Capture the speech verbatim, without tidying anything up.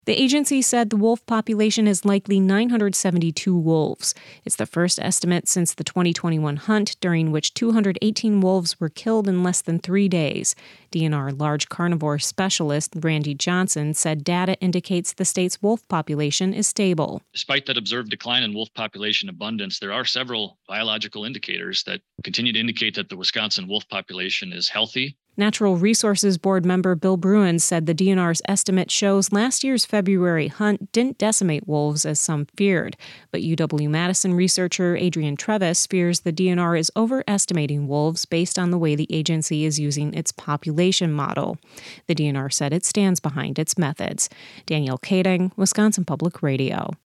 The agency said the wolf population is likely nine hundred seventy-two wolves. It's the first estimate since the twenty twenty-one hunt, during which two hundred eighteen wolves were killed in less than three days. D N R large carnivore specialist Randy Johnson said data indicates the state's wolf population is stable. Despite that observed decline in wolf population abundance, there are several biological indicators that continue to indicate that the Wisconsin wolf population is healthy. Natural Resources Board member Bill Bruin said the D N R's estimate shows last year's February hunt didn't decimate wolves as some feared. But U W-Madison researcher Adrian Trevis fears the D N R is overestimating wolves based on the way the agency is using its population model. The D N R said it stands behind its methods. Danielle Kading, Wisconsin Public Radio.